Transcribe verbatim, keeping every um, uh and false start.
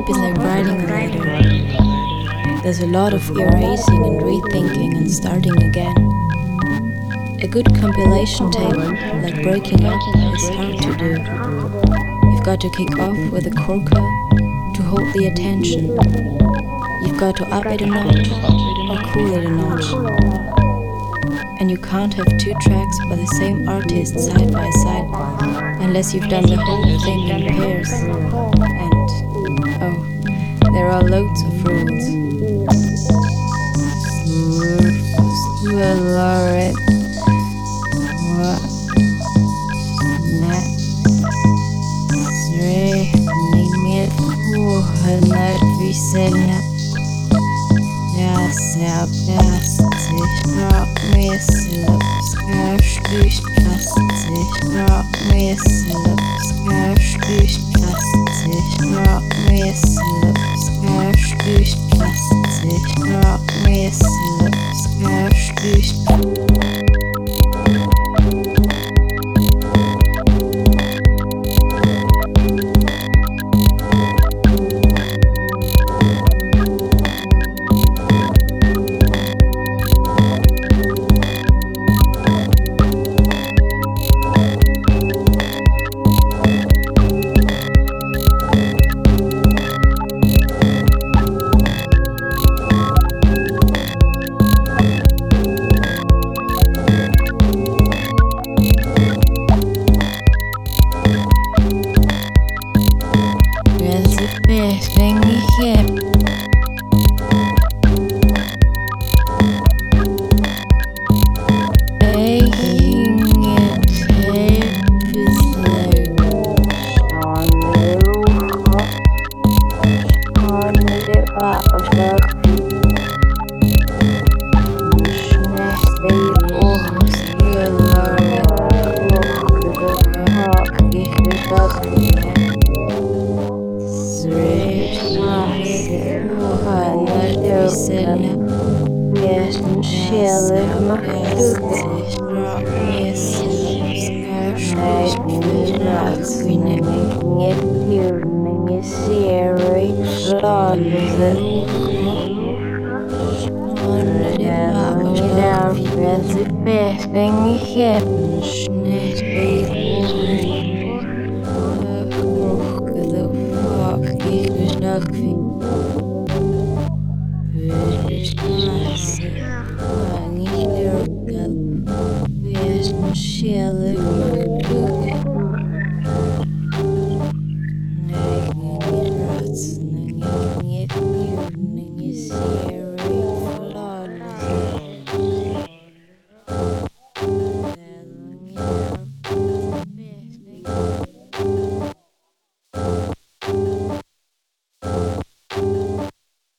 Life is like writing a letter. There's a lot of erasing and rethinking and starting again. A good compilation tape, like breaking up, is hard to do. You've got to kick off with a corker to hold the attention. You've got to up it a notch or cool it a notch. And you can't have two tracks by the same artist side by side unless you've done the whole thing in pairs. And, oh, there are loads of rules. Lorette, what? Net, three, name it, four, hundred, we said that. Yes, ja, plastic, rock me syllables, cash, loose, plastic, rock me syllables, cash, loose, plastic, rock me syllables, cash, loose, plastic, rock me syllables, cash, loose. Shell